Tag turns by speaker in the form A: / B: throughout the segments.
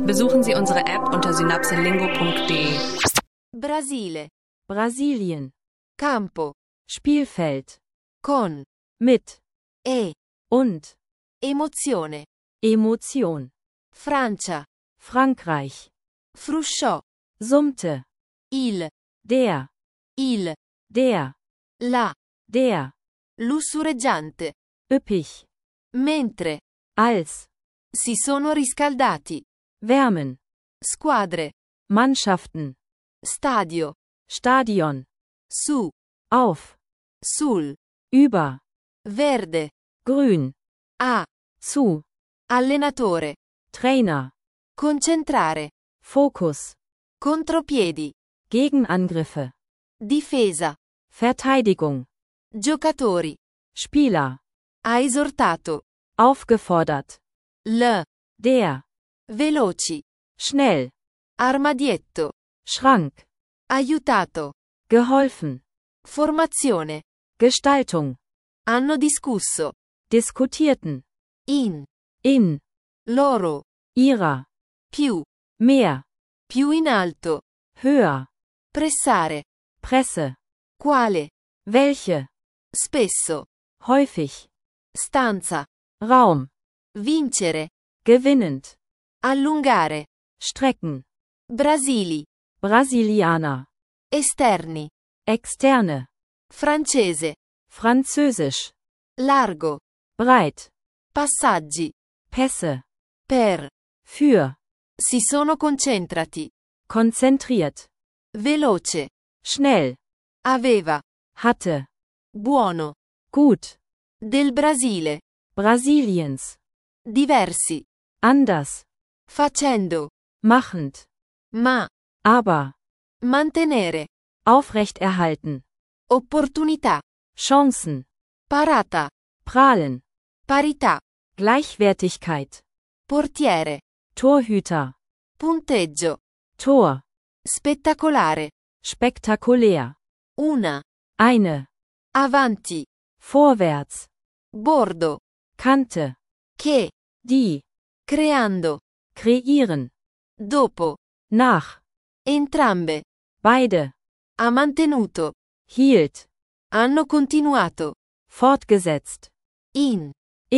A: Besuchen Sie unsere App unter synapselingo.de.
B: Brasile.
C: Brasilien.
B: Campo.
C: Spielfeld.
B: Con.
C: Mit. Und.
B: Emozione.
C: Emotion.
B: Francia.
C: Frankreich.
B: Frusciò.
C: Summte.
B: Il.
C: Der.
B: Der. La.
C: Der.
B: Lussureggiante.
C: Üppig.
B: Mentre.
C: Als.
B: Si sono riscaldati.
C: Wärmen.
B: Squadre.
C: Mannschaften.
B: Stadio.
C: Stadion.
B: Su.
C: Auf.
B: Sul.
C: Über.
B: Verde.
C: Grün.
B: A.
C: Zu.
B: Allenatore.
C: Trainer.
B: Concentrare.
C: Fokus.
B: Contropiedi.
C: Gegenangriffe.
B: Difesa.
C: Verteidigung.
B: Giocatori.
C: Spieler.
B: Ha esortato.
C: Aufgefordert.
B: Der. Veloci.
C: Schnell.
B: Armadietto.
C: Schrank.
B: Aiutato.
C: Geholfen.
B: Formazione.
C: Gestaltung.
B: Hanno discusso.
C: Diskutierten.
B: In.
C: Loro. Ihrer.
B: Più.
C: Mehr.
B: Più in alto.
C: Höher.
B: Pressare.
C: Presse.
B: Quale.
C: Welche.
B: Spesso.
C: Häufig.
B: Stanza.
C: Raum.
B: Vincere.
C: Gewinnend.
B: Allungare.
C: Strecken.
B: Brasili.
C: Brasilianer.
B: Esterni.
C: Externe.
B: Francese.
C: Französisch.
B: Largo.
C: Breit.
B: Passaggi.
C: Pässe.
B: Per.
C: Für.
B: Si sono concentrati.
C: Konzentriert.
B: Veloce.
C: Schnell.
B: Aveva.
C: Hatte.
B: Buono.
C: Gut.
B: Del Brasile.
C: Brasiliens.
B: Diversi.
C: Anders.
B: Facendo.
C: Machend.
B: Ma.
C: Aber.
B: Mantenere.
C: Aufrechterhalten.
B: Opportunità.
C: Chancen.
B: Parata.
C: Prahlen.
B: Parità.
C: Gleichwertigkeit.
B: Portiere.
C: Torhüter.
B: Punteggio.
C: Tor.
B: Spettacolare.
C: Spektakulär.
B: Una.
C: Eine.
B: Avanti.
C: Vorwärts.
B: Bordo.
C: Kante.
B: Che.
C: Die.
B: Creando.
C: Kreieren.
B: Dopo.
C: Nach.
B: Entrambe.
C: Beide.
B: Ha mantenuto.
C: Hielt.
B: Hanno continuato.
C: Fortgesetzt.
B: In.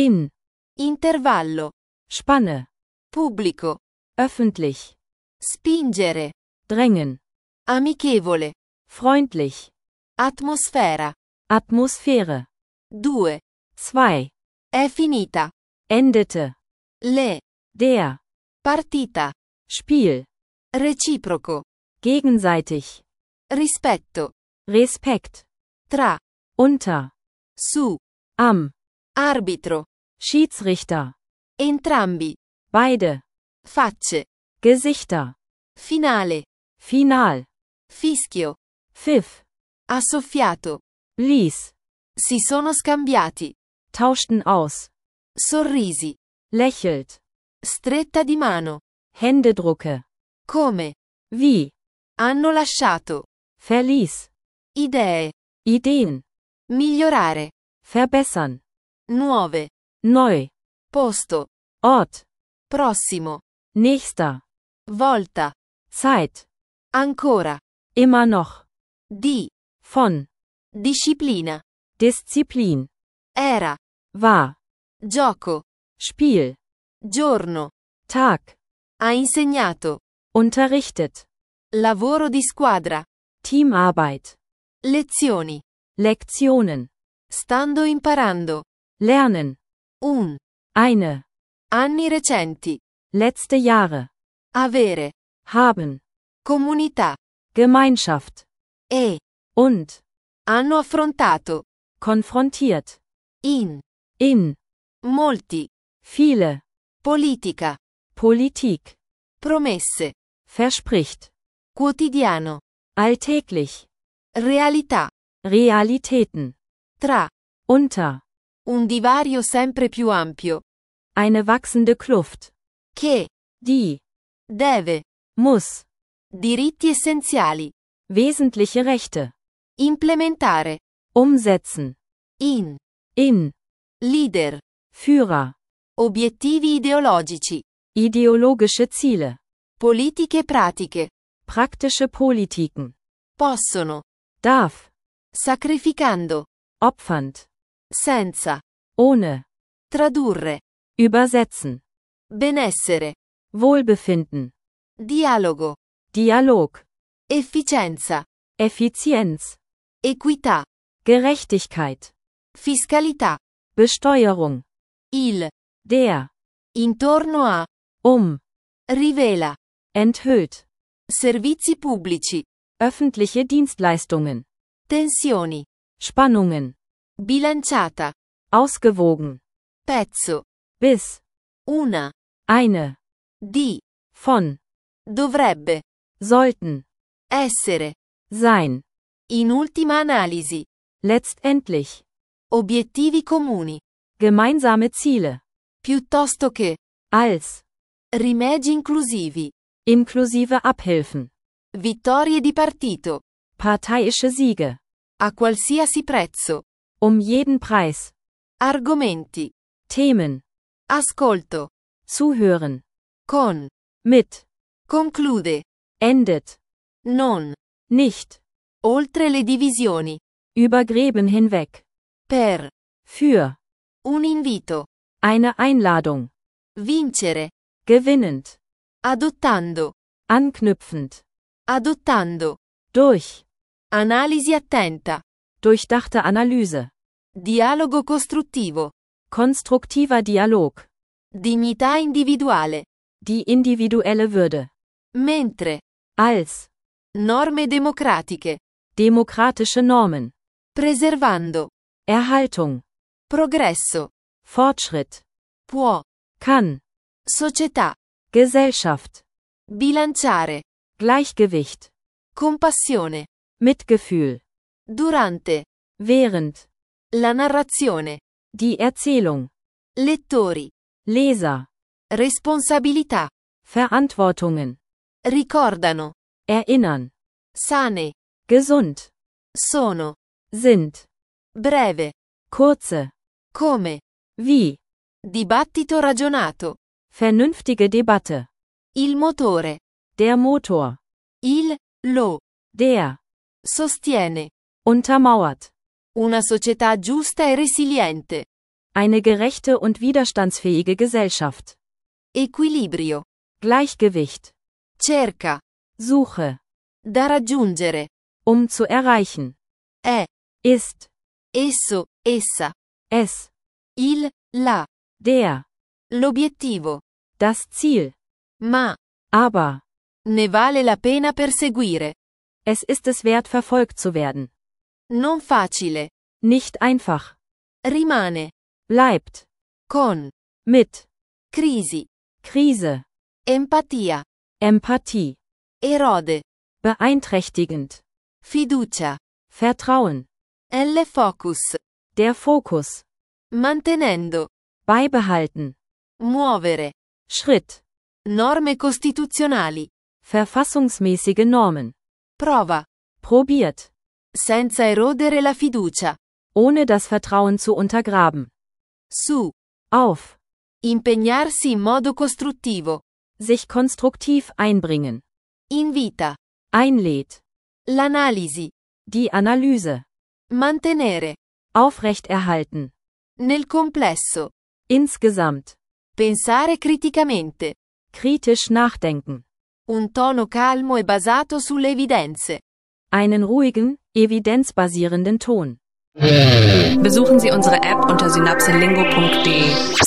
B: Intervallo.
C: Spanne.
B: Pubblico.
C: Öffentlich.
B: Spingere.
C: Drängen.
B: Amichevole.
C: Freundlich.
B: Atmosfera.
C: Atmosphäre.
B: 2.
C: 2.
B: È finita.
C: Endete.
B: Der.
C: Partita.
B: Spiel. Reciproco.
C: Gegenseitig.
B: Rispetto.
C: Respekt.
B: Tra.
C: Unter.
B: Su.
C: Am.
B: Arbitro.
C: Schiedsrichter.
B: Entrambi.
C: Beide.
B: Facce.
C: Gesichter.
B: Finale.
C: Final.
B: Fischio.
C: Pfiff.
B: Ha soffiato.
C: Blies.
B: Si sono scambiati.
C: Tauschten aus.
B: Sorrisi.
C: Lächelt.
B: Stretta di mano.
C: Händedrucke.
B: Come.
C: Wie.
B: Hanno lasciato.
C: Verließ.
B: Idee.
C: Ideen.
B: Migliorare.
C: Verbessern.
B: Nuove.
C: Neu.
B: Posto.
C: Ort.
B: Prossimo.
C: Nächster.
B: Volta.
C: Zeit.
B: Ancora.
C: Immer noch.
B: Di.
C: Von.
B: Disciplina.
C: Disziplin.
B: Era.
C: War.
B: Gioco.
C: Spiel.
B: Giorno.
C: Tag.
B: Ha insegnato.
C: Unterrichtet.
B: Lavoro di squadra.
C: Teamarbeit.
B: Lezioni.
C: Lektionen.
B: Stando imparando.
C: Lernen.
B: Eine.
C: Eine.
B: Anni recenti.
C: Letzte Jahre.
B: Avere.
C: Haben.
B: Comunità.
C: Gemeinschaft.
B: E.
C: Und.
B: Hanno affrontato.
C: Konfrontiert.
B: In. Molti.
C: Viele.
B: Politica.
C: Politik.
B: Promesse.
C: Verspricht.
B: Quotidiano.
C: Alltäglich.
B: Realtà.
C: Realitäten.
B: Tra.
C: Unter.
B: Un divario sempre più ampio.
C: Eine wachsende Kluft.
B: Che.
C: Die.
B: Deve.
C: Muss.
B: Diritti essenziali.
C: Wesentliche Rechte.
B: Implementare.
C: Umsetzen.
B: In.
C: In.
B: Leader.
C: Führer.
B: Obiettivi ideologici.
C: Ideologische Ziele.
B: Politiche pratiche.
C: Praktische Politiken.
B: Possono.
C: Darf.
B: Sacrificando.
C: Opfernd.
B: Senza.
C: Ohne.
B: Tradurre.
C: Übersetzen.
B: Benessere.
C: Wohlbefinden.
B: Dialogo.
C: Dialog.
B: Efficienza.
C: Effizienz.
B: Equità.
C: Gerechtigkeit.
B: Fiscalità.
C: Besteuerung.
B: Il.
C: Der.
B: Intorno a. Rivela.
C: Enthüllt.
B: Servizi pubblici.
C: Öffentliche Dienstleistungen.
B: Tensioni.
C: Spannungen.
B: Bilanciata.
C: Ausgewogen.
B: Pezzo.
C: Bis.
B: Una.
C: Eine.
B: Di.
C: Von.
B: Dovrebbe.
C: Sollten.
B: Essere.
C: Sein.
B: In ultima analisi.
C: Letztendlich.
B: Obiettivi comuni.
C: Gemeinsame Ziele.
B: Piuttosto che.
C: Als.
B: Rimedi inclusivi.
C: Inklusive Abhilfen.
B: Vittorie di partito.
C: Parteiische Siege.
B: A qualsiasi prezzo.
C: Jeden Preis.
B: Argomenti.
C: Themen.
B: Ascolto.
C: Zuhören.
B: Con.
C: Mit.
B: Conclude.
C: Endet.
B: Non.
C: Nicht.
B: Oltre le divisioni.
C: Über Gräben hinweg.
B: Per.
C: Für.
B: Un invito.
C: Eine Einladung.
B: Vincere.
C: Gewinnend.
B: Adottando.
C: Anknüpfend.
B: Adottando.
C: Durch.
B: Analisi attenta.
C: Durchdachte Analyse.
B: Dialogo costruttivo.
C: Konstruktiver Dialog.
B: Dignità individuale.
C: Die individuelle Würde.
B: Mentre.
C: Als.
B: Norme democratiche.
C: Demokratische Normen.
B: Preservando.
C: Erhaltung.
B: Progresso.
C: Fortschritt.
B: Può.
C: Kann.
B: Società.
C: Gesellschaft.
B: Bilanciare.
C: Gleichgewicht.
B: Compassione.
C: Mitgefühl.
B: Durante.
C: Während.
B: La narrazione.
C: Die Erzählung.
B: Lettori.
C: Leser.
B: Responsabilità.
C: Verantwortungen.
B: Ricordano.
C: Erinnern.
B: Sane.
C: Gesund.
B: Sono.
C: Sind.
B: Breve.
C: Kurze.
B: Come.
C: Wie.
B: Dibattito ragionato.
C: Vernünftige Debatte.
B: Il motore.
C: Der Motor.
B: Il. Lo.
C: Der.
B: Sostiene.
C: Untermauert.
B: Una società giusta e resiliente.
C: Eine gerechte und widerstandsfähige Gesellschaft.
B: Equilibrio.
C: Gleichgewicht.
B: Cerca.
C: Suche.
B: Da raggiungere.
C: Zu erreichen.
B: È.
C: Ist.
B: Esso. Essa.
C: Es.
B: Il. La.
C: Der.
B: L'obiettivo.
C: Das Ziel.
B: Ma.
C: Aber.
B: Ne vale la pena perseguire.
C: Es ist es wert, verfolgt zu werden.
B: Non facile.
C: Nicht einfach.
B: Rimane.
C: Bleibt.
B: Con.
C: Mit.
B: Crisi.
C: Krise.
B: Empatia.
C: Empathie.
B: Erode.
C: Beeinträchtigend.
B: Fiducia.
C: Vertrauen.
B: L-focus.
C: Der Fokus.
B: Mantenendo.
C: Beibehalten.
B: Muovere.
C: Schritt.
B: Norme costituzionali.
C: Verfassungsmäßige Normen.
B: Prova.
C: Probiert.
B: Senza erodere la fiducia.
C: Ohne das Vertrauen zu untergraben.
B: Su.
C: Auf.
B: Impegnarsi in modo costruttivo.
C: Sich konstruktiv einbringen.
B: Invita.
C: Einlädt.
B: L'analisi.
C: Die Analyse.
B: Mantenere.
C: Aufrechterhalten.
B: Nel complesso.
C: Insgesamt.
B: Pensare criticamente.
C: Kritisch nachdenken.
B: Un tono calmo e basato sulle evidenze.
C: Einen ruhigen, evidenzbasierenden Ton.
A: Besuchen Sie unsere App unter synapselingo.de.